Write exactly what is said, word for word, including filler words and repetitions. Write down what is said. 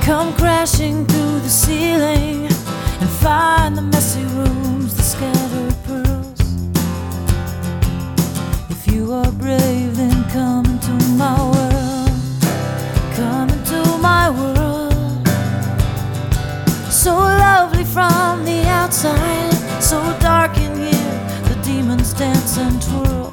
Come crashing through the ceiling and find the messy rooms, the scattered pearls. If you are brave, then come into my world. Come into my world. So lovely from the outside, so dark in here, the demons dance and twirl.